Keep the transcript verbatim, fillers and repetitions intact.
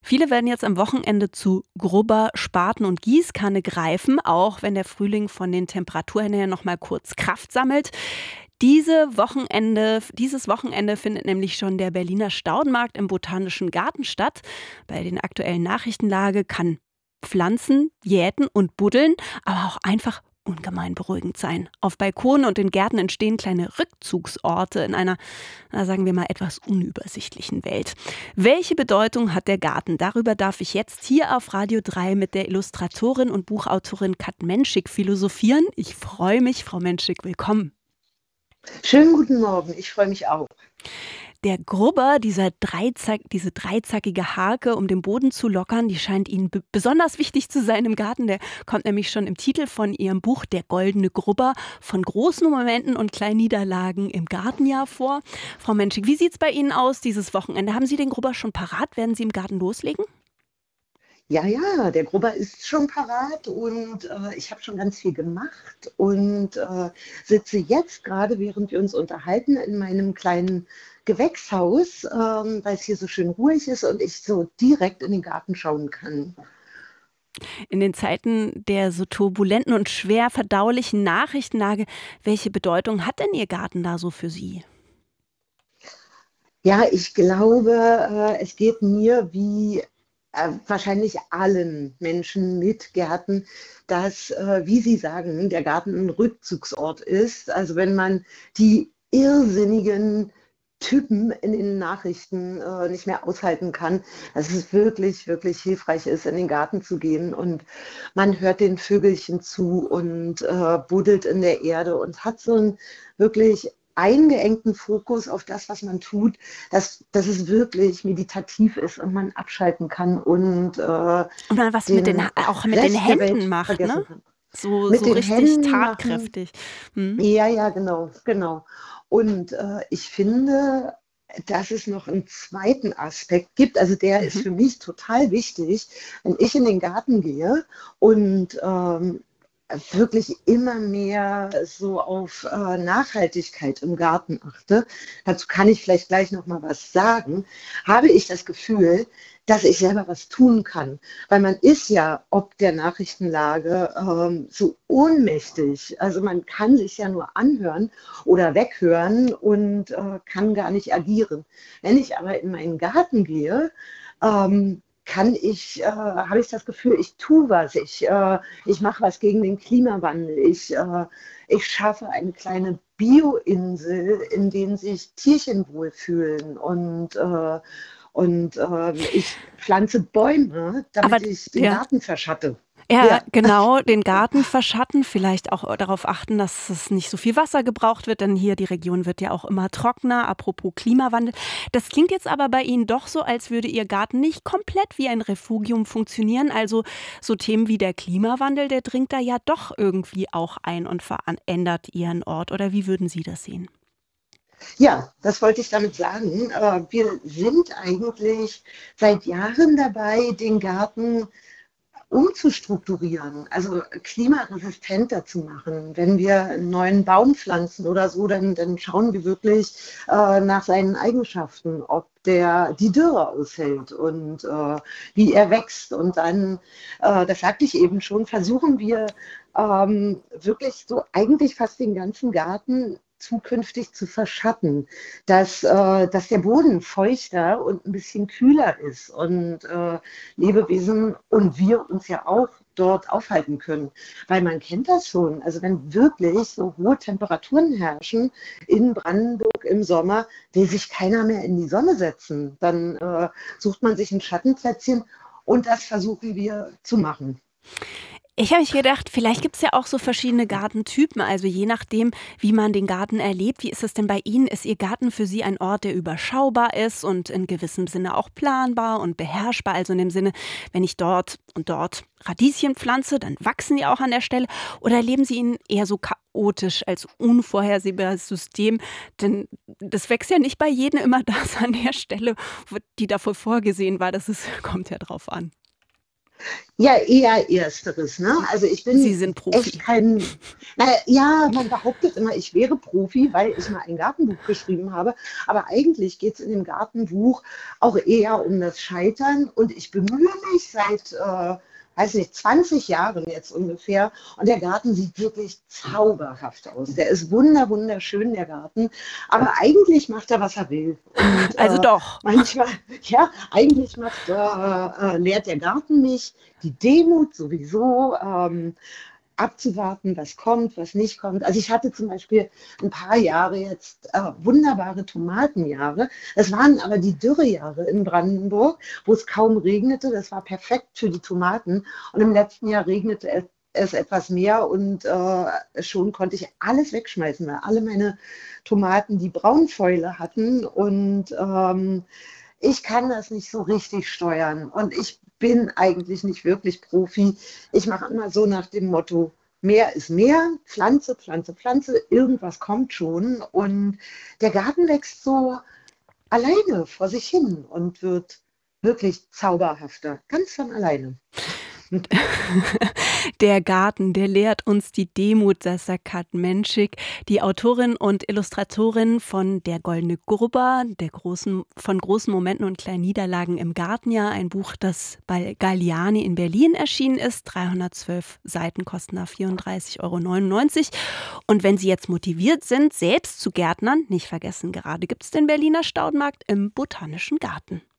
Viele werden jetzt am Wochenende zu Grubber, Spaten und Gießkanne greifen, auch wenn der Frühling von den Temperaturen her noch mal kurz Kraft sammelt. Diese Wochenende, dieses Wochenende findet nämlich schon der Berliner Staudenmarkt im Botanischen Garten statt. Bei den aktuellen Nachrichtenlage kann Pflanzen, Jäten und Buddeln, aber auch einfach ungemein beruhigend sein. Auf Balkonen und in Gärten entstehen kleine Rückzugsorte in einer, na, sagen wir mal, etwas unübersichtlichen Welt. Welche Bedeutung hat der Garten? Darüber darf ich jetzt hier auf Radio drei mit der Illustratorin und Buchautorin Kat Menschik philosophieren. Ich freue mich, Frau Menschik, willkommen. Schönen guten Morgen, ich freue mich auch. Der Grubber, dieser dreizack, diese dreizackige Harke, um den Boden zu lockern, die scheint Ihnen b- besonders wichtig zu sein im Garten. Der kommt nämlich schon im Titel von Ihrem Buch Der goldene Grubber von großen Momenten und kleinen Niederlagen im Gartenjahr vor. Frau Menschik, wie sieht es bei Ihnen aus dieses Wochenende? Haben Sie den Grubber schon parat? Werden Sie im Garten loslegen? Ja, ja, der Grubber ist schon parat und äh, ich habe schon ganz viel gemacht und äh, sitze jetzt gerade, während wir uns unterhalten, in meinem kleinen Gewächshaus, ähm, weil es hier so schön ruhig ist und ich so direkt in den Garten schauen kann. In den Zeiten der so turbulenten und schwer verdaulichen Nachrichtenlage, welche Bedeutung hat denn Ihr Garten da so für Sie? Ja, ich glaube, äh, es geht mir wie äh, wahrscheinlich allen Menschen mit Gärten, dass, äh, wie Sie sagen, der Garten ein Rückzugsort ist. Also wenn man die irrsinnigen Typen in den Nachrichten äh, nicht mehr aushalten kann, dass es wirklich, wirklich hilfreich ist, in den Garten zu gehen und man hört den Vögelchen zu und äh, buddelt in der Erde und hat so einen wirklich eingeengten Fokus auf das, was man tut, dass, dass es wirklich meditativ ist und man abschalten kann und äh, Und dann was mit den, den Ha- auch mit den Rest der Händen Welt macht, ne? vergessen kann. So, Mit so den richtig Händen machen, tatkräftig. Hm. ja, ja, genau, genau. Und äh, ich finde, dass es noch einen zweiten Aspekt gibt, also der ist Mhm. für mich total wichtig, wenn ich in den Garten gehe und ähm, wirklich immer mehr so auf äh, Nachhaltigkeit im Garten achte, dazu kann ich vielleicht gleich noch mal was sagen, habe ich das Gefühl, dass ich selber was tun kann. Weil man ist ja ob der Nachrichtenlage ähm, so ohnmächtig. Also man kann sich ja nur anhören oder weghören und äh, kann gar nicht agieren. Wenn ich aber in meinen Garten gehe, ähm, kann ich, äh, habe ich das Gefühl, ich tue was, ich, äh, ich mache was gegen den Klimawandel, ich, äh, ich schaffe eine kleine Bioinsel, in denen sich Tierchen wohlfühlen und, äh, und äh, ich pflanze Bäume, Aber damit ich den ja, Garten verschatte. ja, Ja. genau, den Garten verschatten, vielleicht auch darauf achten, dass es nicht so viel Wasser gebraucht wird, denn hier die Region wird ja auch immer trockener, apropos Klimawandel. Das klingt jetzt aber bei Ihnen doch so, als würde Ihr Garten nicht komplett wie ein Refugium funktionieren. Also so Themen wie der Klimawandel, der dringt da ja doch irgendwie auch ein und verändert Ihren Ort. Oder wie würden Sie das sehen? Ja, das wollte ich damit sagen. Äh, Wir sind eigentlich seit Jahren dabei, den Garten umzustrukturieren, also klimaresistenter zu machen. Wenn wir einen neuen Baum pflanzen oder so, dann, dann schauen wir wirklich äh, nach seinen Eigenschaften, ob der die Dürre aushält und äh, wie er wächst. Und dann, äh, das sagte ich eben schon, versuchen wir ähm, wirklich so eigentlich fast den ganzen Garten zukünftig zu verschatten, dass, äh, dass der Boden feuchter und ein bisschen kühler ist und äh, Lebewesen und wir uns ja auch dort aufhalten können. Weil man kennt das schon. Also wenn wirklich so hohe Temperaturen herrschen in Brandenburg im Sommer, will sich keiner mehr in die Sonne setzen. Dann äh, sucht man sich ein Schattenplätzchen und das versuchen wir zu machen. Ich habe mich gedacht, vielleicht gibt es ja auch so verschiedene Gartentypen, also je nachdem, wie man den Garten erlebt. Wie ist es denn bei Ihnen? Ist Ihr Garten für Sie ein Ort, der überschaubar ist und in gewissem Sinne auch planbar und beherrschbar? Also in dem Sinne, wenn ich dort und dort Radieschen pflanze, dann wachsen die auch an der Stelle. Oder erleben Sie ihn eher so chaotisch als unvorhersehbares System? Denn das wächst ja nicht bei jedem immer das an der Stelle, wo- die dafür vorgesehen war. Das ist, kommt ja drauf an. Ja, eher Ersteres, ne? Also ich Sie bin sind echt Profi. kein, naja, ja, man behauptet immer, ich wäre Profi, weil ich mal ein Gartenbuch geschrieben habe. Aber eigentlich geht es in dem Gartenbuch auch eher um das Scheitern. Und ich bemühe mich seit, äh, weiß nicht, zwanzig Jahren jetzt ungefähr. Und der Garten sieht wirklich zauberhaft aus. Der ist wunder, wunderschön, der Garten. Aber eigentlich macht er, was er will. Und Also äh, doch. manchmal, ja, eigentlich macht, äh, äh, lehrt der Garten mich die Demut sowieso, ähm, abzuwarten, was kommt, was nicht kommt. Also ich hatte zum Beispiel ein paar Jahre jetzt äh, wunderbare Tomatenjahre. Es waren aber die Dürrejahre in Brandenburg, wo es kaum regnete. Das war perfekt für die Tomaten. Und im letzten Jahr regnete es es etwas mehr und äh, schon konnte ich alles wegschmeißen, weil alle meine Tomaten die Braunfäule hatten und ähm, ich kann das nicht so richtig steuern und ich bin eigentlich nicht wirklich Profi. Ich mache immer so nach dem Motto, mehr ist mehr, Pflanze, Pflanze, Pflanze, irgendwas kommt schon und der Garten wächst so alleine vor sich hin und wird wirklich zauberhafter, ganz von alleine. Der Garten, der lehrt uns die Demut, das sagt Kat Menschik, die Autorin und Illustratorin von Der goldene Gurba, der großen, von großen Momenten und kleinen Niederlagen im Gartenjahr. Ein Buch, das bei Galliani in Berlin erschienen ist. dreihundertzwölf Seiten kosten da vierunddreißig Euro neunundneunzig. Und wenn Sie jetzt motiviert sind, selbst zu Gärtnern, nicht vergessen, gerade gibt es den Berliner Staudenmarkt im Botanischen Garten.